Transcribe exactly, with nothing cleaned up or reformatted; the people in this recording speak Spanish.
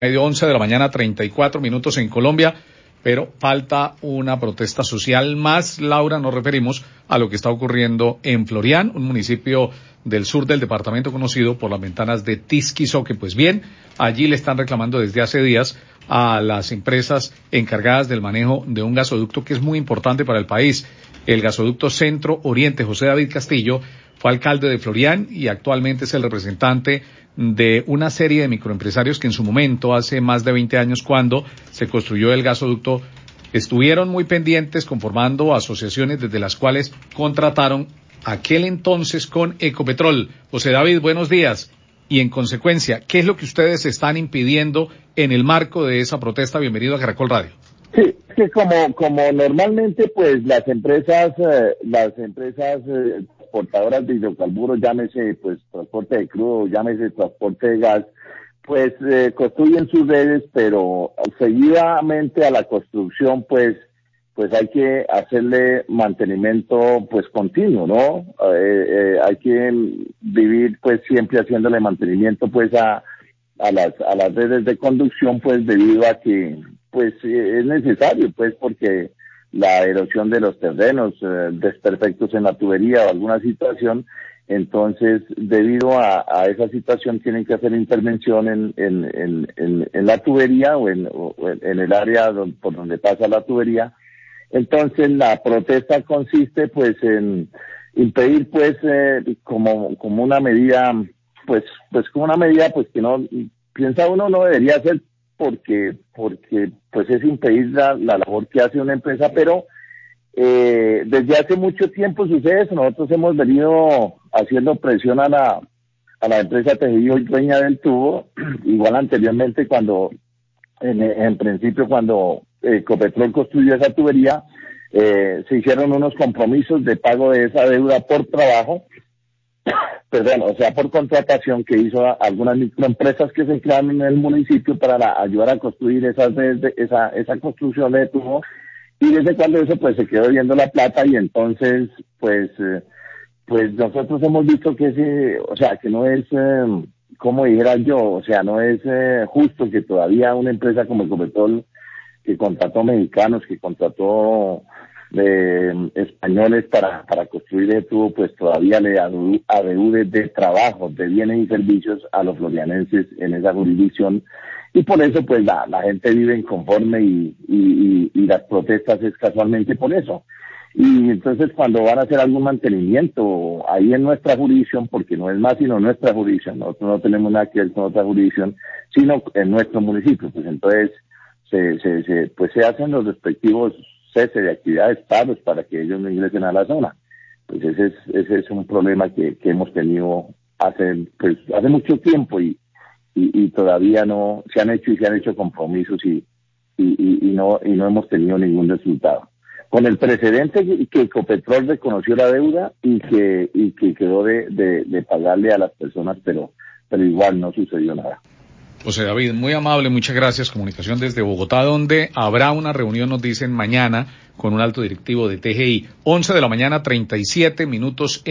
Medio once de la mañana, treinta y cuatro minutos en Colombia, pero falta una protesta social más. Laura, nos referimos a lo que está ocurriendo en Florian, un municipio del sur del departamento conocido por las ventanas de Tisquizoque. Pues bien, allí le están reclamando desde hace días a las empresas encargadas del manejo de un gasoducto que es muy importante para el país, el gasoducto Centro Oriente. José David Castillo fue alcalde de Florian y actualmente es el representante de una serie de microempresarios que en su momento, hace más de veinte años, cuando se construyó el gasoducto, estuvieron muy pendientes conformando asociaciones desde las cuales contrataron aquel entonces con Ecopetrol. José David, buenos días. Y en consecuencia, ¿qué es lo que ustedes están impidiendo en el marco de esa protesta? Bienvenido a Caracol Radio. Sí, que como como normalmente pues las empresas eh, las empresas eh, exportadoras de hidrocarburos, llámese pues transporte de crudo, llámese transporte de gas, pues eh, construyen sus redes, pero seguidamente a la construcción pues pues hay que hacerle mantenimiento pues continuo, ¿no? Eh, eh, hay que vivir pues siempre haciéndole mantenimiento pues a a las a las redes de conducción, pues debido a que pues es necesario, pues porque la erosión de los terrenos, eh, desperfectos en la tubería o alguna situación, entonces debido a, a esa situación tienen que hacer intervención en en en, en, en la tubería o en, o en el área don, por donde pasa la tubería. Entonces la protesta consiste pues en impedir pues eh, como como una medida pues pues como una medida pues que no piensa uno no debería hacer, porque porque pues es impedir la, la labor que hace una empresa, pero eh, desde hace mucho tiempo sucede eso. Nosotros hemos venido haciendo presión a la a la empresa Tejido y dueña del tubo, igual anteriormente cuando en, en principio cuando eh, Ecopetrol construyó esa tubería, eh, se hicieron unos compromisos de pago de esa deuda por trabajo, perdón, o sea, por contratación que hizo a algunas microempresas que se crearon en el municipio para la, ayudar a construir esas de, esa esa construcción de tubo, y desde cuando eso pues se quedó viendo la plata, y entonces pues eh, pues nosotros hemos visto que ese, o sea, que no es eh, como dijera yo, o sea, no es eh, justo que todavía una empresa como Ecopetrol, que contrató mexicanos, que contrató de españoles para para construir el tubo, pues todavía le adeude de trabajo, de bienes y servicios a los florianenses en esa jurisdicción, y por eso pues la, la gente vive inconforme y, y, y, y las protestas es casualmente por eso. Y entonces cuando van a hacer algún mantenimiento ahí en nuestra jurisdicción, porque no es más sino nuestra jurisdicción, nosotros no tenemos nada que ver con otra jurisdicción, sino en nuestro municipio, pues entonces se, se, se pues se hacen los respectivos cese de actividades, paros, para que ellos no ingresen a la zona. Pues ese es ese es un problema que, que hemos tenido hace pues hace mucho tiempo, y, y y todavía no se han hecho y se han hecho compromisos y y, y, y no y no hemos tenido ningún resultado. Con el precedente que, que Ecopetrol reconoció la deuda y que y que quedó de, de, de pagarle a las personas, pero pero igual no sucedió nada. José David, muy amable, muchas gracias. Comunicación desde Bogotá, donde habrá una reunión, nos dicen, mañana con un alto directivo de T G I. once de la mañana, treinta y siete minutos.